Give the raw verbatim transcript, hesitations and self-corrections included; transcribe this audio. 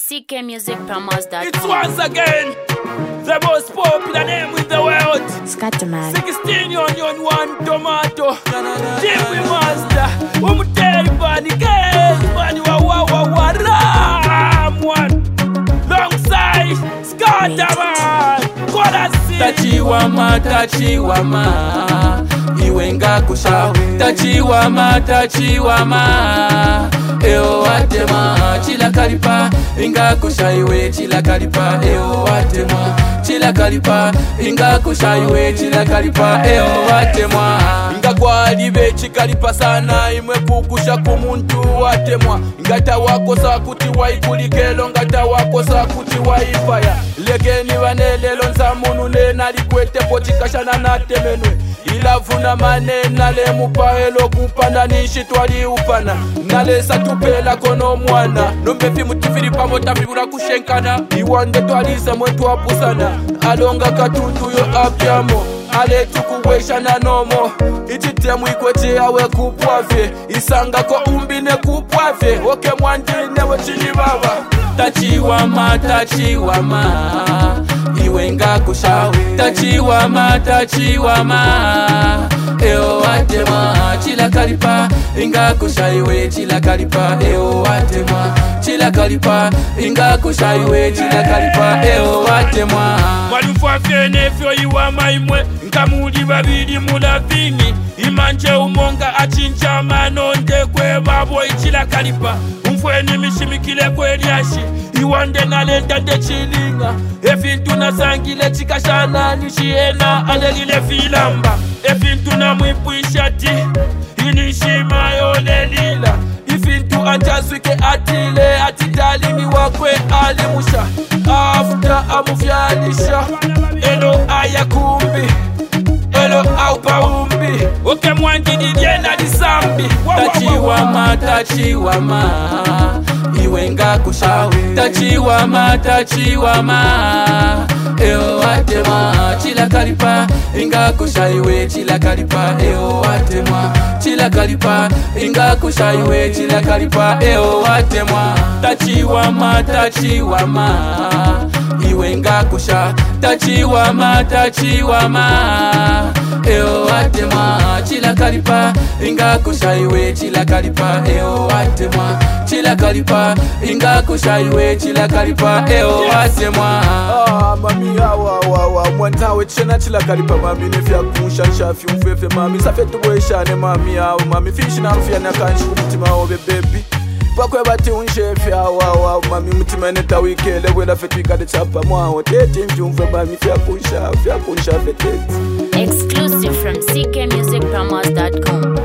C K Music Promos dot com. It's once again the most popular name in the world. Scatterman. sixteen onion, one tomato. Jimmy Master. Umuteri bani gang. Bani wa wa wa wa ram one. Longside Scatterman. Tachiwama, tachiwama, iwenga kusha. Tachiwama, tachiwama, eo watema. Chila kalipa, inga kusha iwe. Chila kalipa, eo watema. Chila kalipa, inga kusha iwe. Chila kalipa, eo watema. Inga kwa libe chikalipa sana. Imwe kukusha kumuntu watemwa. Ngata wako sa kuti waikulikelo. Ngata wako sa kuti waifaya. Legeni wanelelo nzamunu nena likwete pochikashana na temenwe. Ilavuna manena le mupaelo kupana nishitwali upana. Nale satupela kono mwana. Nombefi mutifiri pamota fibura kushenkana. Iwande twalize mwetu apusana. Alonga katutu yo apyamo. Ale tukuwesha na nomo. Ititemu ikweche awe kupwave. Isanga ko umbine kupwave. Oke mwandine wechini baba. Tachiwama, tachiwama, iwenga kusha. Tachiwama, tachiwama, eo watema. Chila kalipa, inga kusha iwe. Chila kalipa, eo watema. Chila kalipa, inga kusha iwe. Chila kalipa, eo watema. Walufa fene fyo iwa maimwe. Nkamuli babidi mula vingi. Imanje umonga achincha manonde kwe babo ichila kalipa. Umfweni mishimikile kwe liashi. Iwande nalenda de chilinga. Efintu na sangile chikashana nishiena alelile filamba. Efintu na mwipuishati inishima yole lila. Ifintu anjazwike atile atidalimi wakwe alimusha. After amufyanisha elo ayakumbi. Elo aupa umbi. Oke mwangini liena disambi. Tachiwama, tachiwama, iwenga kusha. Tachiwama, tachiwama, eo watema. Chila kalipa, inga kusha iwe. Chila kalipa, eo watema. Chila kalipa, inga kusha iwe. Chila kalipa, eo watema. Tachiwama, tachiwama, iwenga kusha. Tachiwama, tachiwama, eo watema. Chila kalipa, inga kusha iwe. Chila kalipa, eo watema. Chila kalipa, inga kusha iwe. Chila kalipa, eo watema. Ah, mami awa awa awa. Mwantawe chena chila kalipa mami. Nefya kumusha shafi umfefe mami. Safetu boeshane mami awa mami. Fishi na mfya na kanshi kumutima obe baby. Pakwe bati unshefi awa awa mami. Mutima neta wikele wela fetu ikade chapa mwa. Tete mfyumfe mami. Fya kunsha, fya kunsha fetete. Exclusive from C K Music Promos dot com.